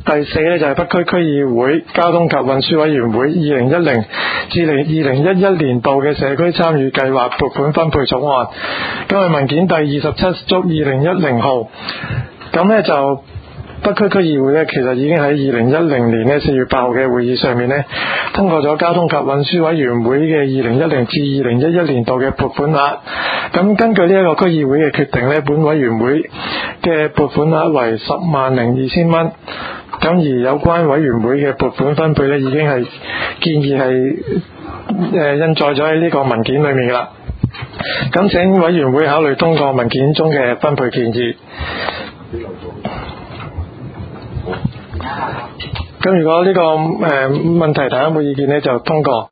第四呢，就係北區區議會交通及運輸委員會2010至2011年度嘅社區參與計劃撥款分配草案，咁係文件第27/2010號。咁呢就北區區議會呢，其實已經喺2010年4月8號嘅會議上面呢，通過咗交通及運輸委員會嘅2010至2011年度嘅撥款額。咁根據呢一個區議會嘅決定呢，本委員會嘅撥款額為10,200,000蚊。咁而有關委員會嘅撥款分配呢，已經係建議係印載咗喺呢個文件裏面啦。咁請委員會考慮通過文件中嘅分配建議。咁如果呢個問題大家冇意見呢，就通過。